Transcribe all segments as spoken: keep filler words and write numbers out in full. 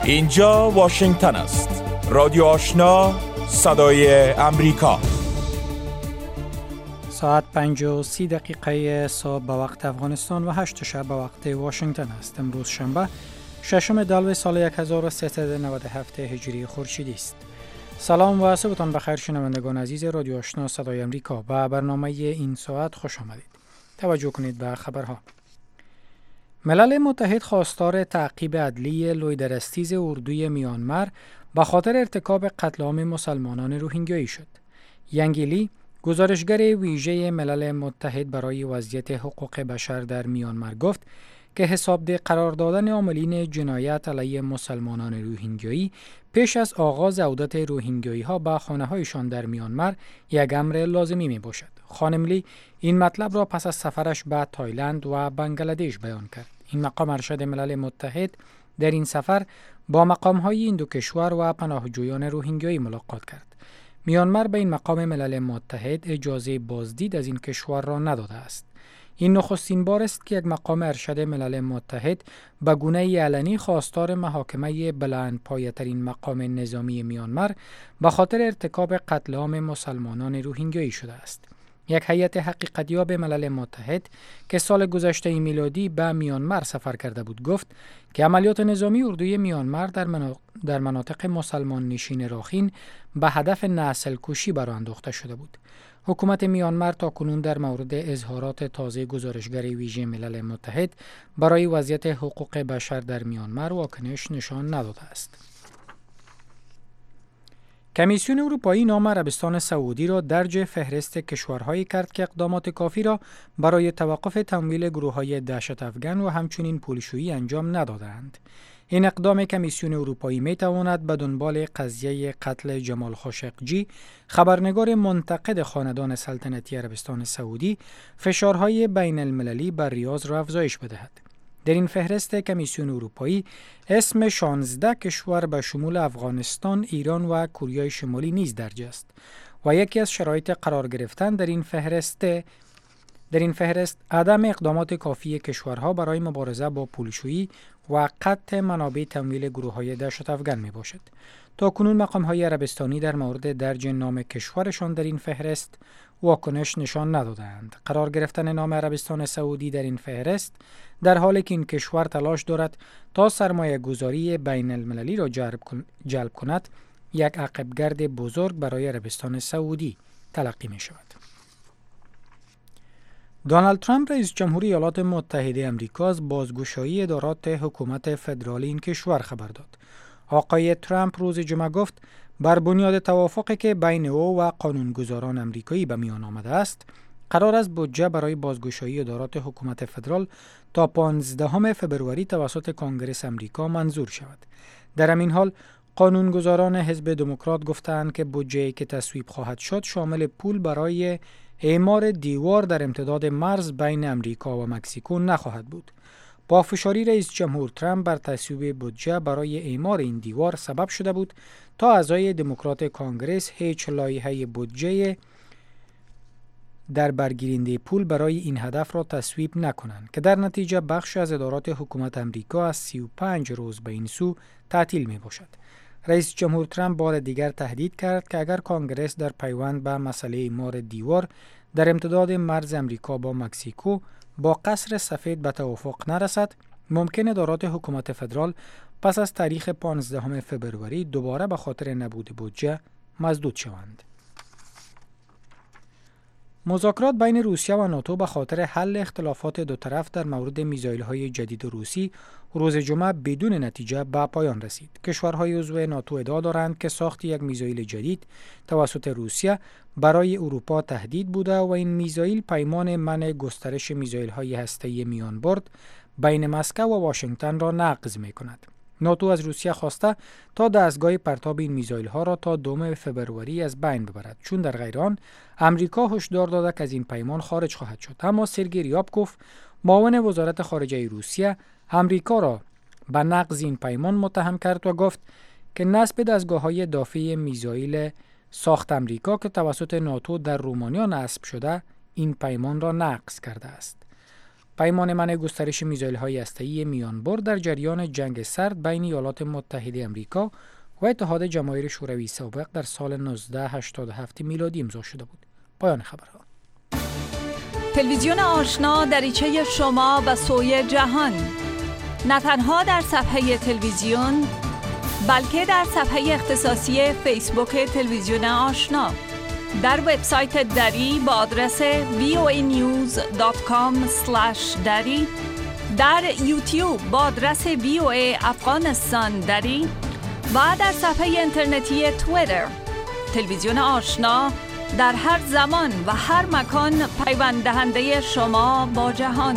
اینجا واشنگتن است. رادیو آشنا، صدای امریکا. ساعت پنج و سی دقیقه صبح به وقت افغانستان و هشت شب به وقت واشنگتن است. امروز شنبه ششم دلو سال هزار و سیصد و نود و هفت هجری خورشیدی است. سلام و صبحتان بخیر شنوندگان عزیز رادیو آشنا صدای امریکا. به برنامه این ساعت خوش آمدید. توجه کنید به خبرها. ملل متحد خواستار تعقیب عدلی لویدرستیز اردوی میانمار به خاطر ارتکاب قتل عام مسلمانان روهینگیایی شد. ینگیلی، گزارشگر ویژه ملل متحد برای وضعیت حقوق بشر در میانمار گفت که حسابده قرار دادن عاملین جنایت علیه مسلمانان روهینگیایی پیش از آغاز عودت روهینگیایی ها به خانه هایشان در میانمار یک امر لازمی می باشد. خانم لی این مطلب را پس از سفرش به تایلند و بنگلادش بیان کرد. این مقام ارشد ملل متحد در این سفر با مقام های این دو کشور و پناهجویان روهینگیایی ملاقات کرد. میانمار به این مقام ملل متحد اجازه بازدید از این کشور را نداده است. این نخستین بار است که یک مقام ارشد ملل متحد به گونه علنی خواستار محاکمه بلند پایه‌ترین مقام نظامی میانمار به خاطر ارتکاب قتل عام مسلمانان روهینگیایی شده است. یک هیئت حقیقتیاب ملل متحد که سال گذشته میلادی به میانمار سفر کرده بود گفت که عملیات نظامی اردوی میانمار در, منا... در مناطق مسلمان نشین راخین به هدف نسل کشی برانداخته شده بود. حکومت میانمار تا کنون در مورد اظهارات تازه گزارشگر ویژه ملل متحد برای وضعیت حقوق بشر در میانمار واکنش نشان نداده است. کمیسیون اروپایی نام عربستان سعودی را درج فهرست کشورهایی کرد که اقدامات کافی را برای توقف تمویل گروه‌های دهشت افکن و همچنین پولشویی انجام ندادند. این اقدام کمیسیون اروپایی می تواند به دنبال قضیه قتل جمال خاشقجی، خبرنگار منتقد خاندان سلطنتی عربستان سعودی، فشارهای بین المللی بر ریاض را افزایش بدهد. در این فهرست کمیسیون اروپایی اسم شانزده کشور به شمول افغانستان، ایران و کره شمالی نیز درج است و یکی از شرایط قرار گرفتن در این فهرست در این فهرست عدم اقدامات کافی کشورها برای مبارزه با پولشویی و قطع منابع تمویل گروه‌های دهشت افکن می باشد. تا کنون مقام‌های عربستانی در مورد درج نام کشورشان در این فهرست واکنش نشان ندادند. قرار گرفتن نام عربستان سعودی در این فهرست در حالی که این کشور تلاش دارد تا سرمایه گذاری بین المللی را جلب کند، یک عقبگرد بزرگ برای عربستان سعودی تلقی می شود. دونالد ترامپ رئیس جمهور ایالات متحده آمریکا از بازگشایی ادارات حکومت فدرالی این کشور خبر داد. آقای ترامپ روز جمعه گفت بر بنیاد توافقی که بین او و قانونگذاران آمریکایی به میان آمده است، قرار است بودجه برای بازگشایی ادارات حکومت فدرال تا پانزدهم فبروری توسط کنگره آمریکا منظور شود. در همین حال قانونگذاران حزب دموکرات گفتند که بودجه‌ای که تصویب خواهد شد شامل پول برای اعمار دیوار در امتداد مرز بین امریکا و مکزیکو نخواهد بود. با فشاری رئیس جمهور ترامپ بر تصویب بودجه برای اعمار این دیوار سبب شده بود تا اعضای دموکرات کانگرس هیچ لایحه بودجه در برگیرنده پول برای این هدف را تصویب نکنند که در نتیجه بخش از ادارات حکومت امریکا از سی و پنج روز به این سو تعطیل می باشد. رئیس جمهور ترامپ بار دیگر تهدید کرد که اگر کانگرس در پیوند به مسئله اعمار دیوار در امتداد مرز امریکا با مکزیکو با قصر سفید به توافق نرسد، ممکن ادارات حکومت فدرال پس از تاریخ پانزدهم فبروری دوباره به خاطر نبود بودجه مسدود شوند. مذاکرات بین روسیه و ناتو به خاطر حل اختلافات دو طرف در مورد میزایل‌های جدید روسی روز جمعه بدون نتیجه به پایان رسید. کشورهای عضو ناتو ادعا دارند که ساخت یک میزایل جدید توسط روسیه برای اروپا تهدید بوده و این میزایل پیمان منع گسترش میزایل‌های هسته‌ای میان برد بین مسکو و واشنگتن را نقض می‌کند. ناتو از روسیه خواسته تا دستگاه پرتاب این میزایل‌ها را تا دوم فبروری از بین ببرد، چون در غیر آن امریکا هشدار داده که از این پیمان خارج خواهد شد. اما سرگئی ریابکوف، معاون وزارت خارجه روسیه، امریکا را به نقض این پیمان متهم کرد و گفت که نصب دستگاه‌های دافع میزایل ساخت امریکا که توسط ناتو در رومانیا نصب شده این پیمان را نقض کرده است. پیمان منع گسترش میزایل‌های هسته‌ای میانبر در جریان جنگ سرد بین ایالات متحده آمریکا و اتحاد جماهیر شوروی سابق در سال نوزده هشتاد و هفت میلادی امضا شده بود. پایان خبرها. تلویزیون آشنا دریچه شما و سوی جهان، نه تنها در صفحه تلویزیون بلکه در صفحه اختصاصی فیسبوک تلویزیون آشنا، در وبسایت دری با آدرس وی او ای نیوز دات کام اسلش دری، در یوتیوب با آدرس وی او ای افغانستان دری و در صفحه اینترنتی توییتر. تلویزیون آشنا در هر زمان و هر مکان پیوند دهنده شما با جهان.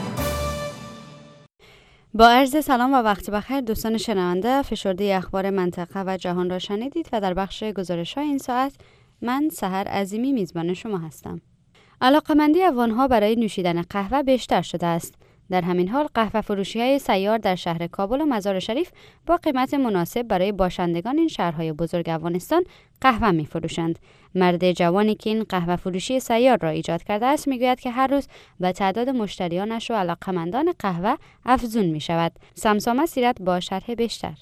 با عرض سلام و وقت بخیر دوستان شنونده، فشرده اخبار منطقه و جهان را شنیدید و در بخش گزارش‌های این ساعت من سحر عظیمی میزبان شما هستم. علاقه‌مندی افغان‌ها برای نوشیدن قهوه بیشتر شده است. در همین حال قهوه فروشی‌های سیار در شهر کابل و مزار شریف با قیمت مناسب برای باشندگان این شهرهای بزرگ افغانستان قهوه می‌فروشند. مرد جوانی که این قهوه فروشی سیار را ایجاد کرده است میگوید که هر روز به تعداد مشتریانش و علاقه‌مندان قهوه افزون می‌شود. سمسامه سیرت با شرح بیشتر.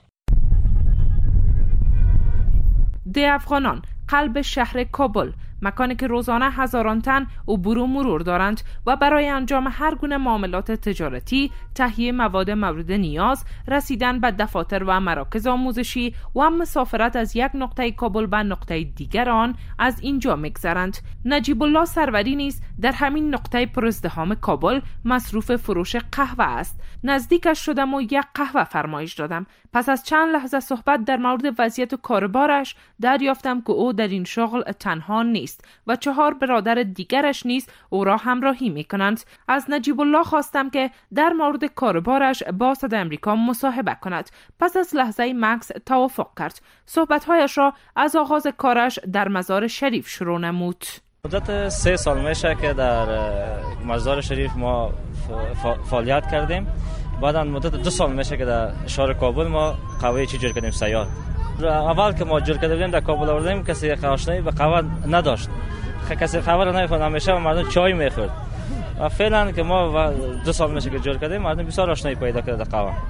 ده افغانان، قلب شهر کابل، مکانی که روزانه هزاران تن عبور و مرور دارند و برای انجام هر گونه معاملات تجارتی، تهیه مواد مورد نیاز، رسیدن به دفاتر و مراکز آموزشی و مسافرت از یک نقطه کابل به نقطه دیگر آن از اینجا می‌گذرند. نجیب الله سروری نیز در همین نقطه پرازدحام کابل مصروف فروش قهوه است. نزدیکش شدم و یک قهوه فرمایش دادم. پس از چند لحظه صحبت در مورد وضعیت کاربارش دریافتم که او در این شغل تنها نیست و چهار برادر دیگرش نیز او را همراهی می کنند. از نجیب الله خواستم که در مورد کاربارش با صدای آمریکا مصاحبه کند. پس از لحظه مکث توافق کرد. صحبت‌هایش را از آغاز کارش در مزار شریف شروع نمود. مدت سه سال میشه که در مزار شریف ما فعالیت کردیم. بعدا مدت دو سال میشه که در شهر کابل ما قهوه چی جور کردیم سیار. اول که ما جور کردیم در کابل آوردیم کسی آشنایی به قهوه نداشت. کسی قهوه را نمیخورد، همیشه مردم چای میخورد. و فعلا که ما دو سال میشه که جور کردیم مردم بسیار آشنایی پیدا کرده در قهوه.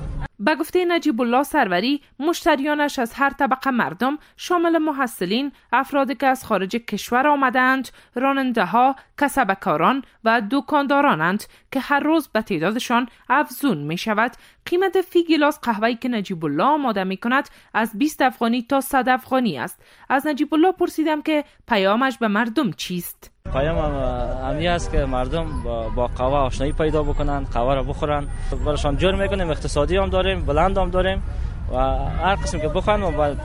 به گفته نجیب الله سروری، مشتریانش از هر طبقه مردم شامل محصلین، افرادی که از خارج کشور آمدند، راننده‌ها، کسبکاران و دکاندارانند که هر روز به تعدادشان افزون می شود. قیمت فی گیلاس قهوه‌ای که نجیب الله آماده می کند از بیست افغانی تا صد افغانی است. از نجیب الله پرسیدم که پیامش به مردم چیست؟ پیام امی است که مردم با, با قهوه آشنایی پیدا بکنن، قهوه را بخورن. براشان جور میکنیم، اقتصادی هم داریم، بلند هم داریم و هر قسم که بخورن و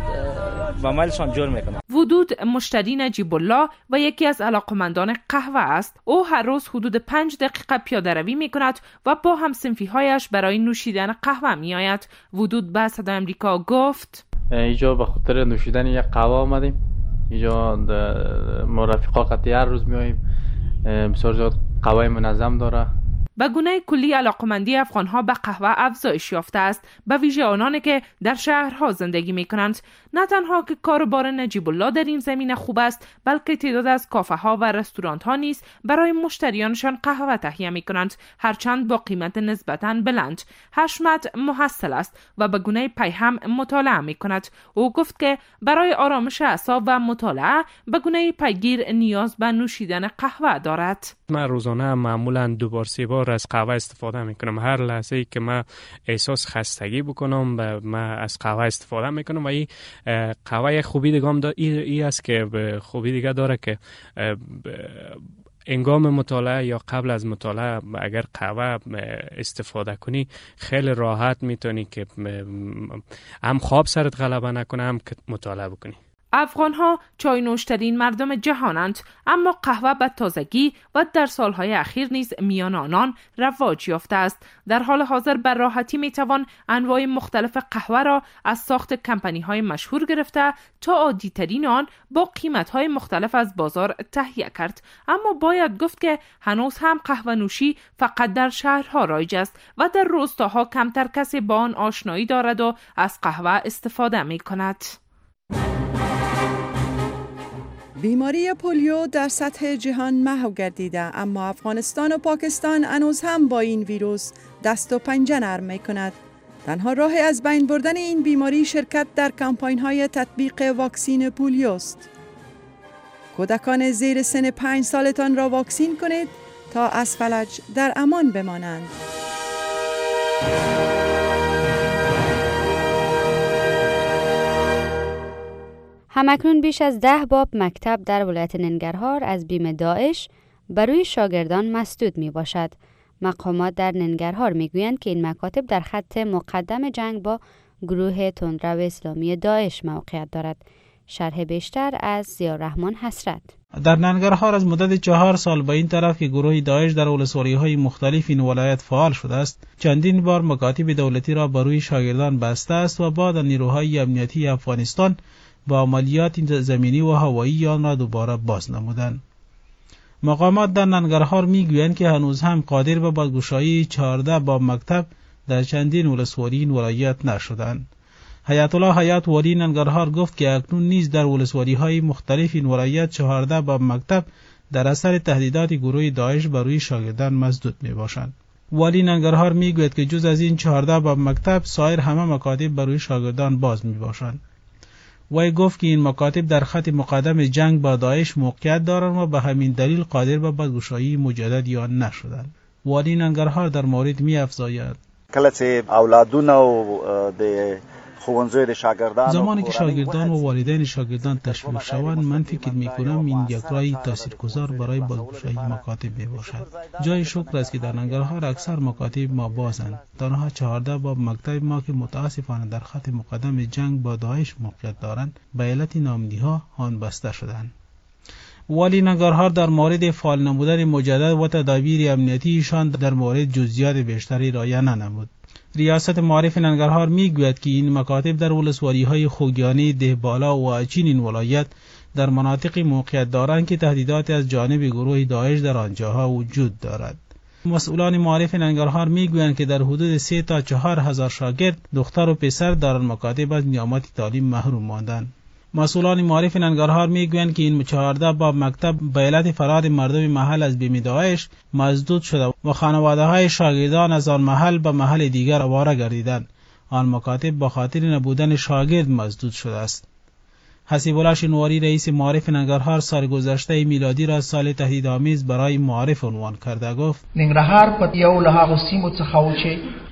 با میلشان جور میکنن. ودود مشتری نجیب الله و یکی از علاقمندان قهوه است. او هر روز حدود پنج دقیقه پیاده روی میکند و با همصنفی هایش برای نوشیدن قهوه میآید. ودود به صدای آمریکا گفت: اینجا به خاطر نوشیدن یک قهوه آمدیم. اینجا ما رفیقا قطعی هر روز میاییم. بسیار زیاد قهوه منظم داره. به گونه کلی علاقمندی افغانها به قهوه افزایش یافته است، به ویژه آنانی که در شهرها زندگی می کنند. نه تنها که کاروبار نجیب الله در این زمینه خوب است، بلکه تعداد از کافه ها و رستوران ها نیز برای مشتریانشان قهوه تهیه می کنند، هرچند با قیمت نسبتاً بلند. حشمت محصل است و به گونه پی هم مطالعه می کند. او گفت که برای آرامش اعصاب و مطالعه به گونه پیگیر نیاز به نوشیدن قهوه دارد. من روزانه معمولاً دو بار سه بار از قهوه استفاده میکنم. هر لحظه ای که من احساس خستگی بکنم من از قهوه استفاده میکنم و این قهوه خوبی دیگه هم ای است که خوبی دیگه داره که انگام مطالعه یا قبل از مطالعه اگر قهوه استفاده کنی خیلی راحت میتونی که هم خواب سرت غلبه نکنه هم که مطالعه بکنی. افغان‌ها چای نوشترین مردم جهانند، اما قهوه به تازگی و در سالهای اخیر نیز میان آنان رواج یافته است. در حال حاضر بر راحتی میتوان انواع مختلف قهوه را از ساخت کمپانی‌های مشهور گرفته تا عادی‌ترین آن با قیمت‌های مختلف از بازار تهیه کرد. اما باید گفت که هنوز هم قهوه نوشی فقط در شهرها رایج است و در روستاها کمتر کسی با آن آشنایی دارد و از قهوه استفاده می‌کند. بیماری پولیو در سطح جهان محو گردیده، اما افغانستان و پاکستان هنوز هم با این ویروس دست و پنجه نرم می‌کند. تنها راه از بین بردن این بیماری شرکت در کمپاین‌های تطبیق واکسین پولیو است. کودکان زیر سن پنج سالتان را واکسین کنید تا از فلج در امان بمانند. همکنون بیش از ده باب مکتب در ولایت ننگرهار از بیم داعش برای شاگردان مسدود می باشد. مقامات در ننگرهار می گویند که این مکاتب در خط مقدم جنگ با گروه تندرو اسلامی داعش موقعیت دارد. شرح بیشتر از ضیاءالرحمن حسرت. در ننگرهار از مدت چهار سال به این طرف که گروه داعش در ولسوالی‌های مختلف این ولایت فعال شده است، چندین بار مکاتب دولتی را بر روی شاگردان بسته است و بعد نیروهای امنیتی افغانستان با عملیات زمینی و هوایی آن را دوباره باز نمودند. مقامات در ننگرهار میگویند که هنوز هم قادر به بازگشایی چهارده باب مکتب در چندین ولسوالی این ولایت نشدند. حیات الله حیات والی ننگرهار گفت که اکنون نیز در ولسوالی‌های مختلف این ولایت چهارده باب مکتب در اثر تهدیدات گروه داعش بر روی شاگردان مسدود میباشند. والی ننگرهار میگوید که جز از این چهارده باب مکتب سایر همه مکاتب بر روی شاگردان باز میباشند. وی گفت که این مکاتب در خط مقدم جنگ با داعش موقعیت دارند و به همین دلیل قادر به بازگشایی مجدد آن نشدند. والی ننگرهار در مورد می افزاید: کله چې اولادونه او د ښوونځیو د شاګردانو زمانی که شاگردان و والدین شاگردان تشویق شوند، من فکر می کنم این یک راه تاثیرگذار برای بازگشایی مکاتب می باشد. جای شکر است که در ننگرهار اکثر مکاتب ما بازند. تنها چهارده باب مکتب ما که متاسفانه در خط مقدم جنگ با داعش موقعیت دارند به علت ناامنی‌ها آن بسته شدند. والی ننگرهار در مورد فعال نمودن مجدد و تدابیر امنیتی ایشان در مورد جزئیات بیشتری رعایت ننمود. ریاست معارف ننگرهار میگوید که این مکاتب در ولسوالی‌های خوگیانی، دهبالا و اچین این ولایت در مناطق موقعیت دارند که تهدیدات از جانب گروه داعش در آنجاها وجود دارد. مسئولان معارف ننگرهار میگویند که در حدود سه تا چهار هزار شاگرد دختر و پسر در آن مکاتب از نعمت تعلیم محروم ماندند. مسئولان معارف ننگرهار میگویند که این چهارده باب مکتب به علت فرار مردم محل از بیم داعش مسدود شده و خانواده‌های شاگردان از آن محل به محل دیگر آواره گردیدند. آن مکاتب به خاطر نبودن شاگرد مسدود شده است. حسیب الله شنواری رئیس معارف ننگرهار سال گذشته میلادی را سال تهدیدآمیز برای معارف عنوان کرده گفت: ننگرهار په یو له هغو سیمو څخه و چې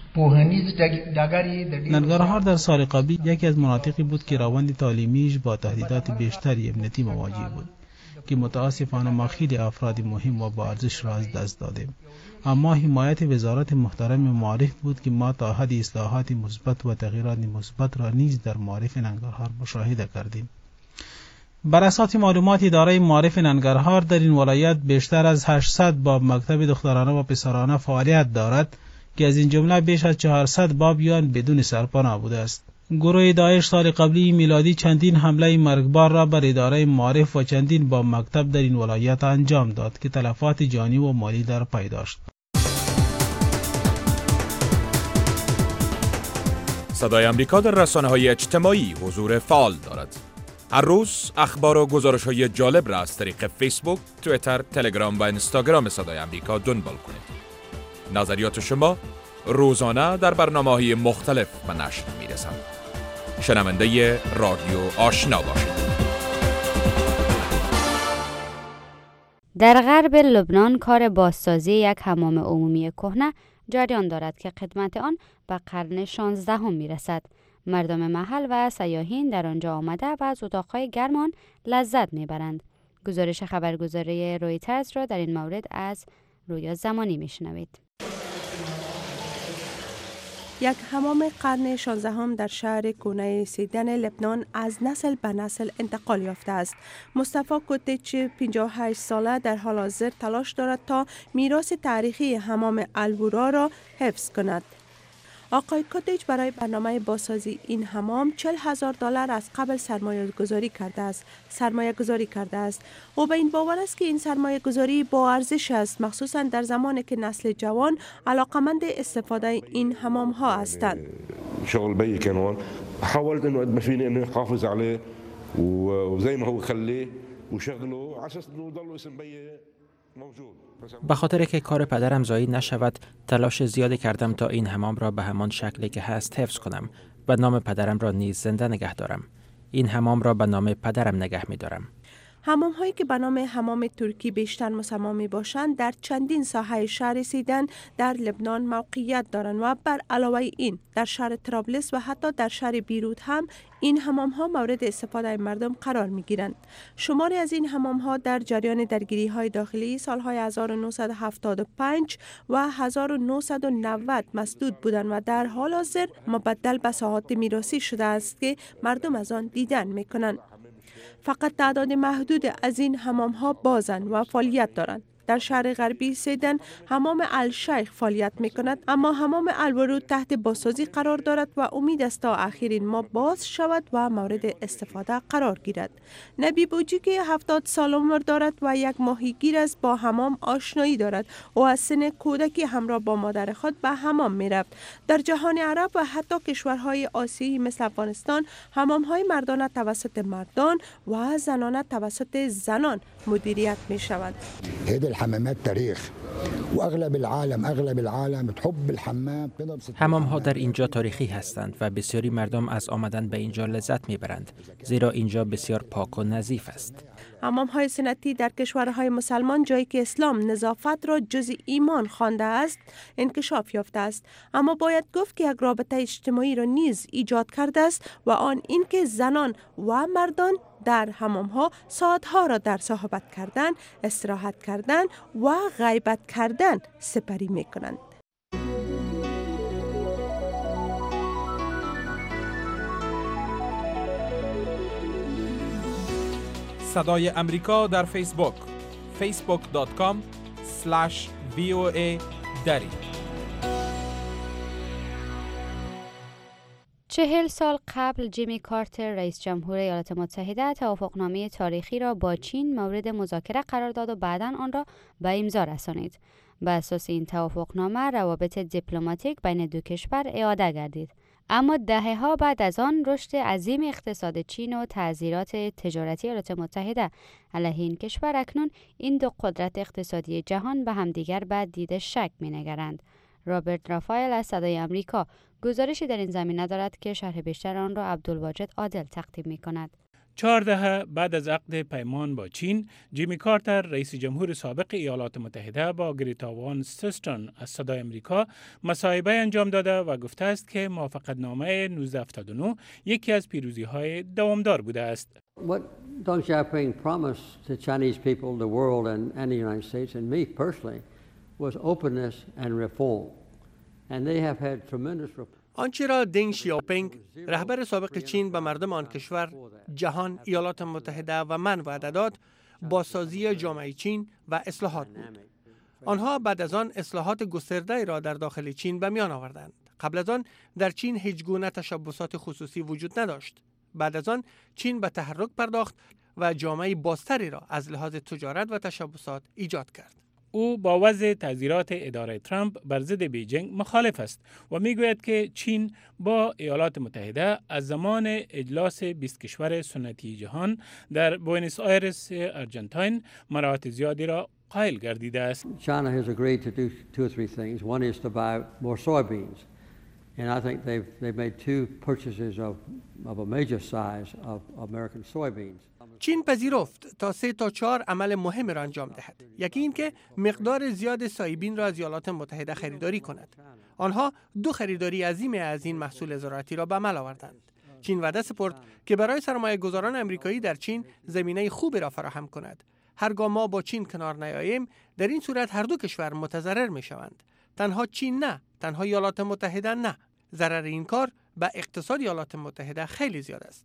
ننگرهار در سال قبلی یکی از مناطقی بود که روند تعلیمیش با تهدیدات بیشتری امنیتی مواجه بود که متاسفانه ما خیلی افراد مهم و با ارزش را از دست دادیم. اما حمایت وزارت محترم معارف بود که ما تا حد اصلاحات مثبت و تغییرات مثبت را نیز در معارف ننگرهار مشاهده کردیم. بر اساس معلومات اداره معارف ننگرهار در این ولایت بیشتر از هشتصد باب مکتب دخترانه و پسرانه فعالیت دارد که از این جمله بیش از چهارصد بابیان بدون سرپناه بوده است. گروه داعش سال قبلی میلادی چندین حمله مرگبار را بر اداره معارف و چندین باب مکتب در این ولایت انجام داد که تلفات جانی و مالی در پی داشت. صدای آمریکا در رسانه‌های اجتماعی حضور فعال دارد. هر روز اخبار و گزارش‌های جالب را از طریق فیسبوک، توییتر، تلگرام و اینستاگرام صدای آمریکا دنبال کنید. نظریات شما روزانه در برنامه‌های مختلف به نشر می‌رسند. شنونده رادیو آشنا باشید. در غرب لبنان کار بازسازی یک حمام عمومی کهنه جریان دارد که خدمت آن به قرن شانزدهم می‌رسد. مردم محل و سیاحین در آنجا آمده و از اتاق‌های گرم آن لذت می‌برند. گزارش خبرگزاری رویترز را در این مورد از رویا زمانی می‌شنوید. یک حمام قرن شانزدهم در شهر کهنه سیدن لبنان از نسل به نسل انتقال یافته است. مصطفی کوتیچ پنجاه و هشت ساله در حال حاضر تلاش دارد تا میراث تاریخی حمام الورا را حفظ کند. آقای کوتیچ برای برنامه بازسازی این حمام چهل هزار دلار از قبل سرمایه گذاری کرده است. سرمایه گذاری کرده است. او به این باور است که این سرمایه گذاری با ارزش است، مخصوصا در زمانی که نسل جوان علاقمند استفاده این حمام ها هستند. شغل بي كان هون، حاولت انه قد ما فيني انه احافظ عليه وزي ما هو خليه وشغله على اساس انه يضلوا اسم بي موجود. به خاطر که کار پدرم ضایع نشود تلاش زیادی کردم تا این حمام را به همان شکلی که هست حفظ کنم و نام پدرم را نیز زنده نگه دارم. این حمام را به نام پدرم نگه می دارم. حمام هایی که به نام حمام ترکی بیشتر مسمى می باشند در چندین ساحه شهر سیدن در لبنان موقعیت دارند و بر علاوه این در شهر طرابلس و حتی در شهر بیروت هم این حمام ها مورد استفاده مردم قرار می گیرند. شماری از این حمام ها در جریان درگیری های داخلی سالهای هزار و نهصد و هفتاد و پنج و هزار و نهصد و نود مسدود بودند و در حال حاضر مبدل به ساحات میراثی شده است که مردم از آن دیدن می کنند. فقط تعداد محدود از این حمام ها بازند و فعالیت دارند. در شهر غربی سیدن حمام الشیخ فعالیت می کند، اما حمام الورود تحت بازسازی قرار دارد و امید است تا اخیر ما باز شود و مورد استفاده قرار گیرد. نبی بوجی که هفتاد سال عمر دارد و یک ماهیگیر است با حمام آشنایی دارد و از سن کودکی همراه با مادر خود به حمام می رفت. در جهان عرب و حتی کشورهای آسیایی مثل افغانستان حمام های مردانه توسط مردان و زنانه توسط زنان مدیریت می شوند. حمامات تاریخ و اغلب العالم اغلب العالم تحب الحمام. حمام ها در اینجا تاریخی هستند و بسیاری مردم از آمدن به اینجا لذت میبرند زیرا اینجا بسیار پاک و نظیف است. حمام های سنتی در کشورهای مسلمان جایی که اسلام نظافت را جز ایمان خوانده است انکشاف یافته است، اما باید گفت که یک رابطه اجتماعی را نیز ایجاد کرده است و آن اینکه زنان و مردان در حمام ها ساعتها را در صحبت کردن، استراحت کردن و غیبت کردن سپری می کنند. صدای امریکا در فیسبوک فیسبوک دات کام اسلش وی او ای دری. چهل سال قبل جیمی کارتر رئیس جمهور ایالات متحده توافقنامه تاریخی را با چین مورد مذاکره قرار داد و بعداً آن را به امضا رسانید. بر اساس این توافقنامه روابط دیپلماتیک بین دو کشور اعاده گردید. اما دهه‌ها بعد از آن رشد عظیم اقتصاد چین و تعذیرات تجارتی ایالات متحده علیه این کشور اکنون این دو قدرت اقتصادی جهان به همدیگر به دید شک می‌نگرند. رابرت رافائل از صدای امریکا گزارشی در این زمینه دارد که شرح بیشتر آن را عبدالواجد عادل تقدیم می‌کند. چهار دهه بعد از عقد پیمان با چین، جیمی کارتر رئیس جمهور سابق ایالات متحده با گریتا وان سوستون از صدای امریکا مصاحبه انجام داده و گفته است که موافقتنامه نوزده هفتاد و نه یکی از پیروزی‌های دوامدار بوده است. What Deng Xiaoping promised the Chinese people, the world and, and the United States and me personally was openness and reform. And they have had tremendous reform. آنچه را دنگ شیاپینگ رهبر سابق چین به مردم آن کشور، جهان، ایالات متحده و من وعده داد بازسازی جامعه چین و اصلاحات بود. آنها بعد از آن اصلاحات گسترده را در داخل چین به میان آوردند. قبل از آن در چین هیچ گونه تشبسات خصوصی وجود نداشت. بعد از آن چین به تحرک پرداخت و جامعه بازتری را از لحاظ تجارت و تشبسات ایجاد کرد. او با وضع تعزیرات اداره ترامپ بر ضد بیجینگ مخالف است و میگوید که چین با ایالات متحده از زمان اجلاس بیست کشور سنتی جهان در بوئنوس آیرس آرژانتین مراحل زیادی را قائل گردیده است. China has agreed to do two or three things. One is to buy more soybeans. And I think they've they've made two purchases of of a major size of American soybeans. چین پذیرفت تا سه تا چهار عمل مهم را انجام دهد. یکی این که مقدار زیاد سایبین را از ایالات متحده خریداری کند. آنها دو خریداری عظیم از این محصول زراعتی را به عمل آوردند. چین وعده سپرد که برای سرمایه گذاران امریکایی در چین زمینه خوبی را فراهم کند. هرگاه ما با چین کنار نیاییم، در این صورت هر دو کشور متضرر می شوند. تنها چین نه، تنها ایالات متحده نه. ضرر این کار به اقتصاد ایالات متحده خیلی زیاد است.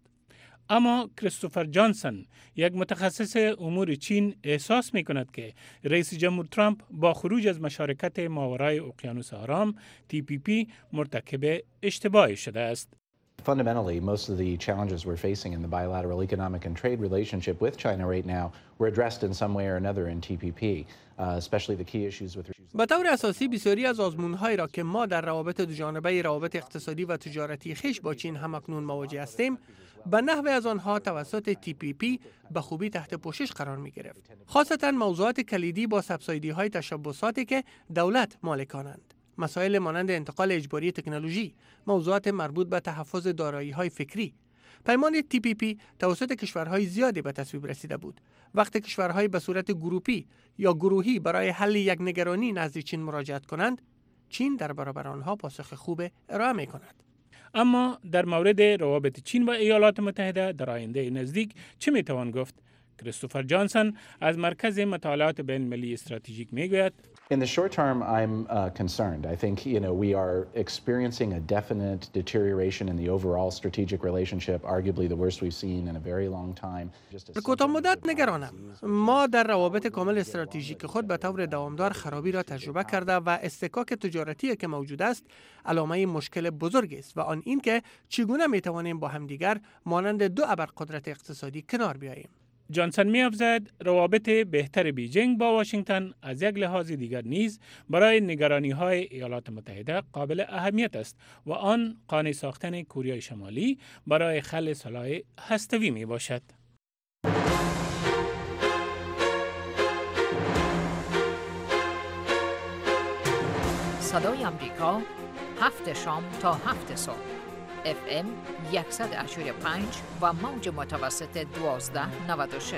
اما کریستوفر جانسون، یک متخصص امور چین، احساس می کند که رئیس جمهور ترامپ با خروج از مشارکت ماورای اقیانوس آرام تی پی پی مرتکب اشتباهی شده است. Fundamentally, most of the challenges we're facing in the bilateral economic and trade relationship with China right now were addressed in some way or another in T P P, uh, especially the key issues with. به طور اساسی بسیاری از آزمون‌هایی را که ما در روابط دو جانبه روابط اقتصادی و تجارتی خویش با چین همکنون مواجه هستیم، به نحو از آنها توسط تی پی پی به خوبی تحت پوشش قرار می گرفت. خاصتا موضوعات کلیدی با سبسایدی های تشبساتی که دولت مالکانند. مسائل مانند انتقال اجباری تکنولوژی، موضوعات مربوط به تحفظ دارایی های فکری. پیمان تی پی پی توسط کشورهای زیادی به تصویب رسیده بود. وقتی کشورهای به صورت گروپی یا گروهی برای حل یک نگرانی نزد چین مراجعت کنند، چین در برابر آنها پاسخ خوب ارائه می کند. اما در مورد روابط چین و ایالات متحده در آینده نزدیک چه می توان گفت؟ کریستوفر جانسون از مرکز مطالعات بین المللی استراتژیک می گوید In the short term, I'm uh, concerned. I think, you know, we are experiencing a definite deterioration in the overall strategic relationship, arguably the worst we've seen in a very long time. در کوتاه مدت نگرانم. ما در روابط کامل استراتژیک خود به طور دوامدار خرابی را تجربه کرده و استکاک تجارتی که موجود است علامه مشکل بزرگی است و آن این که چگونه می توانیم با همدیگر مانند دو ابرقدرت اقتصادی کنار بیاییم. جانسون می افزاید روابط بهتر بیجینگ با واشنگتن از یک لحاظ دیگر نیز برای نگرانی های ایالات متحده قابل اهمیت است و آن قانع ساختن کره شمالی برای حل سلاح هسته‌ای می باشد. صدای آمریکا هفت شام تا هفت صبح اف ام صد و پنج و موج متوسط دوازده نود و شش.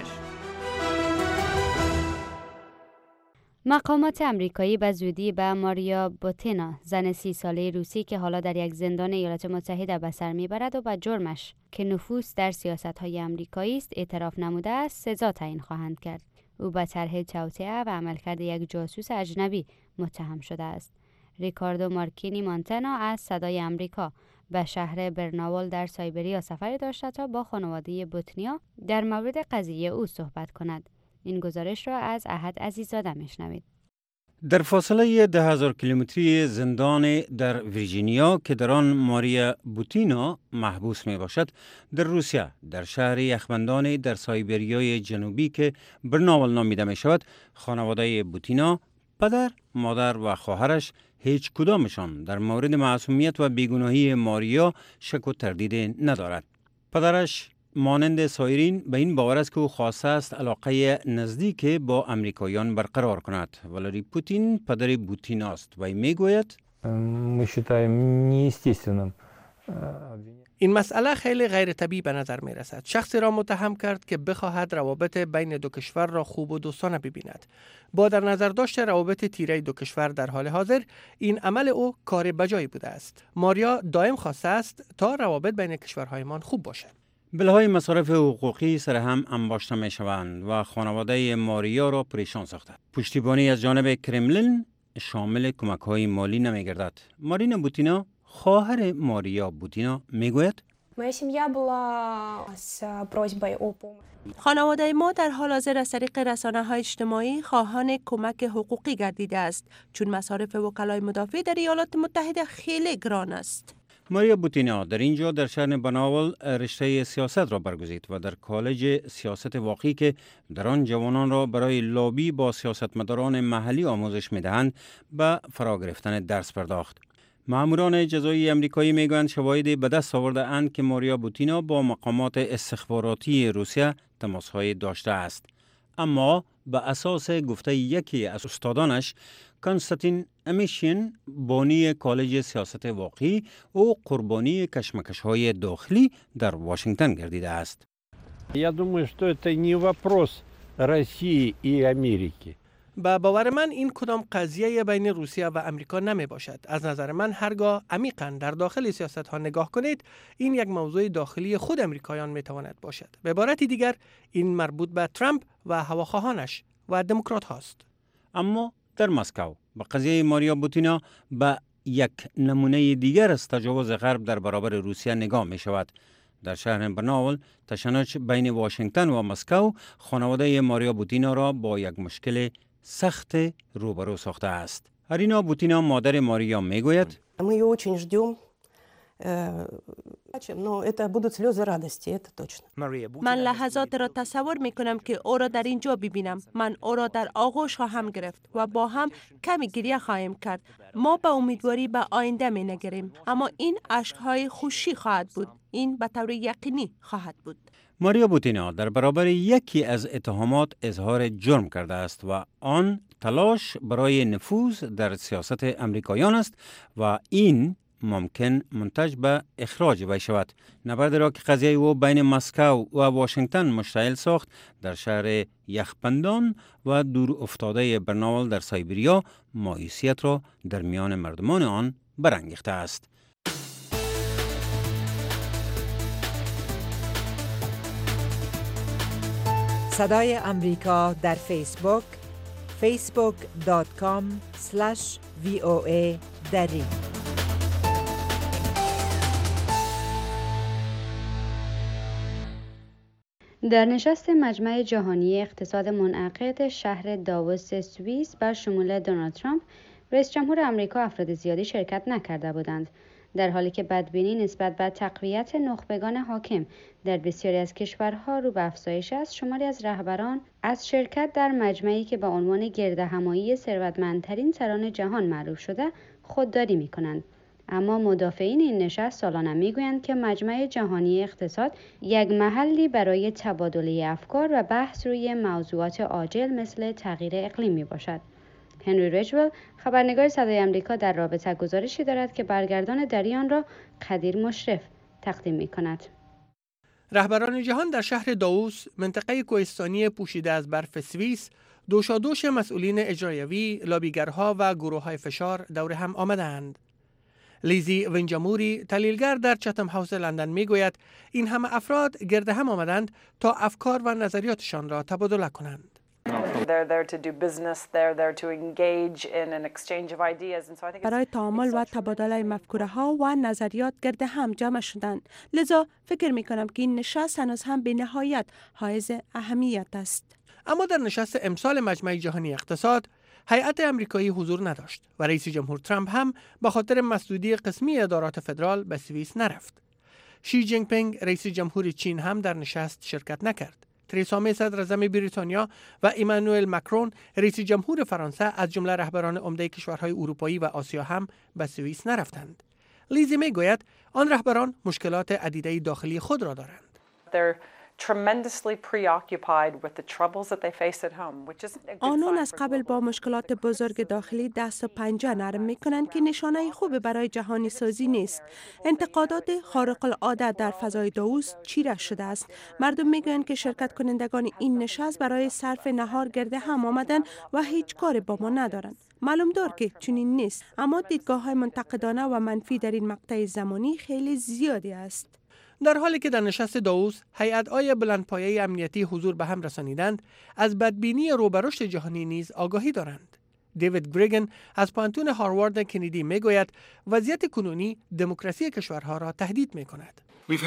مقامات امریکایی به زودی به ماریا بوتینا، زن سی ساله روسی که حالا در یک زندان ایالات متحده به سر میبرد و به جرمش که نفوذ در سیاست‌های امریکایی است اعتراف نموده است، سزا تعیین خواهند کرد. او به طرح توطئه و عملکرد یک جاسوس اجنبی متهم شده است. ریکاردو مارکینی مونتانا از صدای امریکا به شهر برناول در سایبریا سفر داشته تا با خانواده بوتنیا در مورد قضیه او صحبت کند. این گزارش را از احد عزیزاده میشنوید. در فاصله ده هزار کیلومتری زندان در ویرجینیا که در آن ماریا بوتینا محبوس می باشد، در روسیه در شهر یخبندان در سایبریای جنوبی که برناول نامیده می شود، خانواده بوتینا، پدر، مادر و خواهرش هیچ کدامشان در مورد معصومیت و بیگناهی ماریا شک و تردید ندارد. پدرش مانند سایرین به این باور است که او خواسته است علاقه نزدیک با امریکایان برقرار کند. ولادیمیر پوتین پدر بوتینا است و میگوید این مسئله خیلی غیر طبیعی به نظر می رسد. شخصی را متهم کرد که بخواهد روابط بین دو کشور را خوب و دوستانه ببیند. با در نظر داشت روابط تیره دو کشور در حال حاضر، این عمل او کار بجایی بوده است. ماریا دائم خواسته است تا روابط بین کشورهایمان خوب باشد. بلهای مصارف حقوقی سر هم انباشته می شوند و خانواده ماریا را پریشان ساخته. پشتیبانی از جانب کرملین شامل کمک های مالی نمی گردد. مارینا بوتینا، خواهر ماریا بوتینا، می گوید خانواده ما در حال حاضر از طریق رسانه‌های اجتماعی خواهان کمک حقوقی گردیده است، چون مصارف وکلای مدافع در ایالات متحده خیلی گران است. ماریا بوتینا در اینجا در شهر برناول رشته سیاست را برگزید و در کالج سیاست واقعی که در آن جوانان را برای لابی با سیاستمداران محلی آموزش می‌دهند به فرا گرفتن درس پرداخت. ماموران جزایی امریکایی میگویند شواهدی به دست آورده اند که ماریا بوتینا با مقامات استخباراتی روسیه تماس‌های داشته است. اما به اساس گفته یکی از استادانش، کنستانتین امیشین، بانی کالج سیاست واقعی، او قربانی کشمکش‌های داخلی در واشنگتن گردیده است. Я думаю, что это не вопрос России и Америки. با باور من این کدام قضیه بین روسیه و امریکا نمی باشد. از نظر من هرگاه عمیقاً در داخل سیاست ها نگاه کنید، این یک موضوع داخلی خود امریکایان می تواند باشد. به عبارتی دیگر، این مربوط به ترامپ و هواخواهانش و دموکرات هاست. اما در مسکو با قضیه ماریا بوتینا به یک نمونه دیگر از تجاوز غرب در برابر روسیه نگاه می شود. در شهر برناول تشنج بین واشنگتن و مسکو خانواده ماریا بوتینا را با یک مشکل سخت روبرو ساخته است. ارینا بوتینا مادر ماریا میگوید من لحظات را تصور می کنم که او را در اینجا ببینم. من او را در آغوش خواهم گرفت و با هم کمی گریه خواهیم کرد. ما به امیدواری به آینده می نگریم، اما این اشکهای خوشی خواهد بود. این به طور یقینی خواهد بود. ماریا بوتینا در برابر یکی از اتهامات اظهار جرم کرده است و آن تلاش برای نفوذ در سیاست امریکایان است و این ممکن منتج به اخراج وی شود. نبرد را که قضیه او بین مسکو و واشنگتن مشتعل ساخت در شهر یخبندان و دور افتاده برناول در سایبریا مایوسیت را در میان مردمان آن برانگیخته است. صدای امریکا در فیسبوک فیسبوک دات کام اسلش وی او ای دری. در نشست مجمع جهانی اقتصاد منعقد شهر داووس سوئیس بر شمول دونالد ترامپ، رئیس جمهور آمریکا افراد زیادی شرکت نکرده بودند، در حالی که بدبینی نسبت به تقویت نخبگان حاکم در بسیاری از کشورها رو به افزایش است. شماری از رهبران از شرکت در مجمعی که با عنوان گردهمایی ثروتمندترین سران جهان معروف شده خودداری می‌کنند. اما مدافعین این نشست سالانه میگویند که مجمع جهانی اقتصاد یک محلی برای تبادله افکار و بحث روی موضوعات عاجل مثل تغییر اقلیم می باشد. هنری ریجول، خبرنگار صدای آمریکا، در رابطه گزارشی دارد که برگردان دریان را قدیر مشرف تقدیم می کند. رهبران جهان در شهر داووس، منطقه کوهستانی پوشیده از برف سوئیس، دوشادوش مسئولین اجرایوی، لابیگرها و گروه‌های فشار دور هم آمدند. لیزی ونجاموری، تحلیلگر در چتم هاوس لندن میگوید این همه افراد گرد هم آمدند تا افکار و نظریاتشان را تبادله کنند. برای تعامل و تبادله مفکوره ها و نظریات گرد هم جمع شدند. لذا فکر می کنم که این نشست هنوز هم به نهایت حائز اهمیت است. اما در نشست امسال مجمع جهانی اقتصاد، هیئت امریکایی حضور نداشت و رئیس جمهور ترامپ هم به خاطر مسدودی قسمی ادارات فدرال به سوئیس نرفت. شی جینگ پینگ، رئیس جمهور چین، هم در نشست شرکت نکرد. تریسا می صدر اعظم بریتانیا و ایمانوئل ماکرون، رئیس جمهور فرانسه، از جمله رهبران عمده کشورهای اروپایی و آسیا هم به سوئیس نرفتند. لیزی می گوید آن رهبران مشکلات عدیده داخلی خود را دارند. آنان از قبل با مشکلات بزرگ داخلی دست و پنجه نرم می کنند که نشانه خوب برای جهانی سازی نیست. انتقادات خارق العاده در فضای داووس چیره شده است. مردم می گویند که شرکت کنندگان این نشست برای صرف نهار گرد هم آمدن و هیچ کار با ما ندارند. معلوم دار که چنین نیست، اما دیدگاه های منتقدانه و منفی در این مقطع زمانی خیلی زیادی است. در حالی که در نشست داووس هیئت‌های بلندپایه امنیتی حضور به هم رسانیدند، از بدبینی روبرشت جهانی نیز آگاهی دارند. دیوید گریگن از پانتون هاروارد کندی میگوید وضعیت کنونی دموکراسی کشورها را تهدید می‌کند.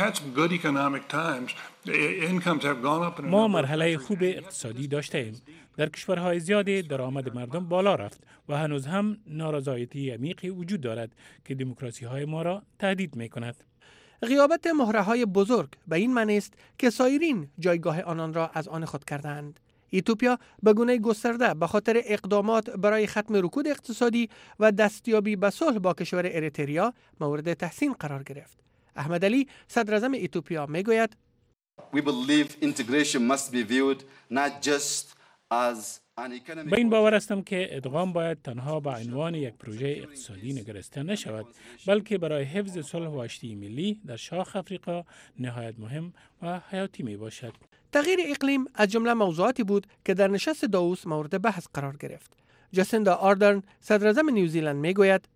ما مرحله خوب اقتصادی داشته ایم. در کشورهای زیادی درآمد مردم بالا رفت و هنوز هم نارضایتی عمیقی وجود دارد که دموکراسی‌های ما را تهدید می‌کند. غیابت مهره‌های بزرگ به این معنی است که سایرین جایگاه آنان را از آن خود کردند. ایتوپیا به گونه گسترده به خاطر اقدامات برای ختم رکود اقتصادی و دستیابی به صلح با کشور اریتریا مورد تحسین قرار گرفت. احمد علی، صدر اعظم ایتوپیا، میگوید We believe integration must be viewed not just as به این باور هستم که ادغام باید تنها به عنوان یک پروژه اقتصادی نگرسته نشود، بلکه برای حفظ صلح و آشتی ملی در شاخ افریقا نهایت مهم و حیاتی می باشد. تغییر اقلیم از جمله موضوعاتی بود که در نشست داووس مورد بحث قرار گرفت. جاسیندا آردرن، صدر اعظم نیوزیلند، میگوید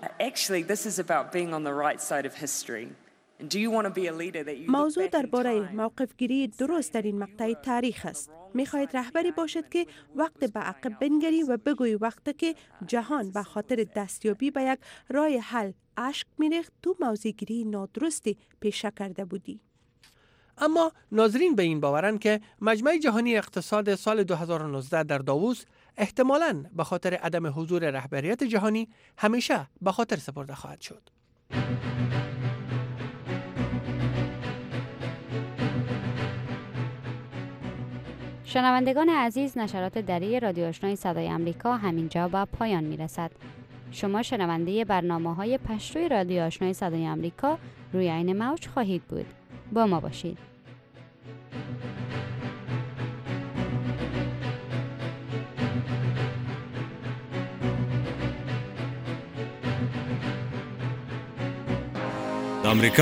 موضوع درباره موقف گیری درست در این مقطع تاریخ است. می‌خواهید رهبری باشد که وقت به عقب بنگری و بگویی وقتی که جهان به خاطر دستیابی به یک راه حل اشک می‌ریخت تو موضع گیری نادرستی پیشه کرده بودی. اما ناظرین به این باورند که مجمع جهانی اقتصاد سال دو هزار و نوزده در داووس احتمالاً به خاطر عدم حضور رهبریت جهانی همیشه به خاطر سپرده خواهد شد. شنوندگان عزیز، نشرات دری رادیو آشنای صدای آمریکا همینجا به پایان میرسد. شما شنونده برنامه‌های پشتوی رادیو آشنای صدای آمریکا روی این موج خواهید بود. با ما باشید. آمریکا